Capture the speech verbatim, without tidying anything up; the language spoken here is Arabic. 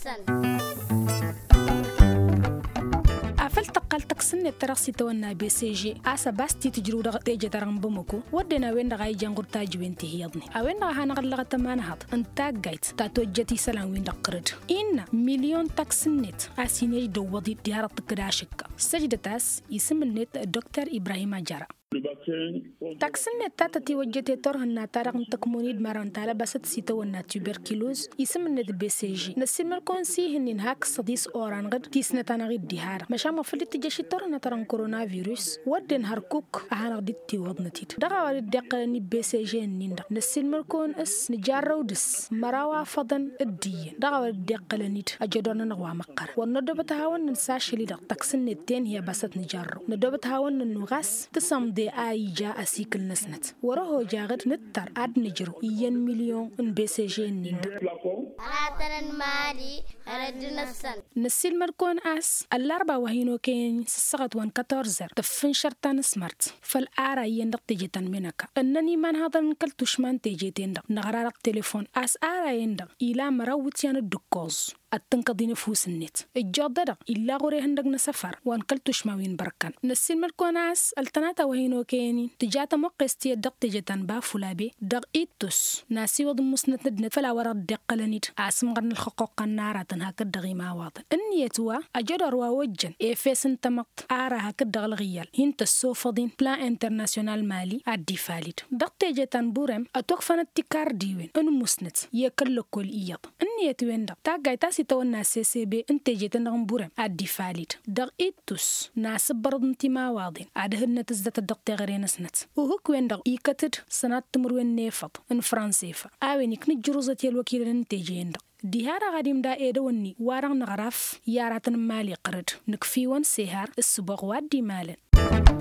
نفسا فلتقل تقسن الترقسي تونا بي سي جي اسا باستي تجرو دغ تيجي تران بمكو ودنا وين دغاي جانغور تاج وينتي هيضني اوين دغ هانا غلغه تمان هاد انتا جايت تاتو جتي سلام وين دقرد ان مليون تقسنت اسيني دو ودي ديار تقداشك سجدتاس يسم النت دكتور ابراهيم جارا تاكسن تاتا وجهتي تورهنا تارغن تكمونيد مارانتالا بست سيتونا تيوبركلوز يسم النت بي سي جي نسيم الكونسي هنين هاك صديس اوران غد تيسنا تانغي ديهار مشا مفلت تجشي تورنا تران كورونا فيروس ودن هركوك اهانا دي تي ودنتيت دغا وري دقني بي سي جي نيندا نسيم الكون اس نجارو دس مراوا فضن الدي دغا وري دقلنيت اجدونا نغوا مقر ونودبت هاون نساشلي دغ تاكسن التين هي بست نجارو ندوبت هاون نغاس تسم دي اي جا اسيكل نسنت وروه جاغد نتر اد نجرو ين مليون ان بي سي جي نيند على مالي ردنا السن نسيل مركون اس الاربع وهينو كين سقط وان كتورزر تفن شرطان سمارت فالارا يندق تيجتن منك انني من هذا نكلتش من تيجتين نغرار التليفون اس ارا يندق الى مروتيان الدكوز التنقضي نفوس النت الجودة إلا غوري هندق نسفر وان كلتوش ماوين بركان نسيل ملكوناس التناتا وهينو كيني تجاتا موقستي الدق تجتان بافولابي دق إيتوس ناسي وض مسنت ندنت فلا ورد دقلنيت عاسم غرن الحقوق النارة هاك الدغي ما واضن النيتوا أجدر ووجن إيفيس انتمقت آرا هاك الدغ الغيال هنت السوفضين بلان انترناسيونال مالي عدي فاليد دق تجتان بورم أتوقفن التكار ديوين انو مسنت يكل كل إيض النيتوين دق تاقايتا سيتونا سي سي بي انتجت نغمبورم عدي فاليد دغ إيتوس ناس برض انتي ما واضين عدهن تزدت الدق تغرين سنت وهوك وين دغ إيكتد سنات تمروين نيفض ان فرانسيفا آوينيك نجروزة الوكيل انتجين دغ ديهارا غاديم دا ايدوني واران نغراف ياراتن مالي قرد نكفيوان سيهار السباق وادي مالن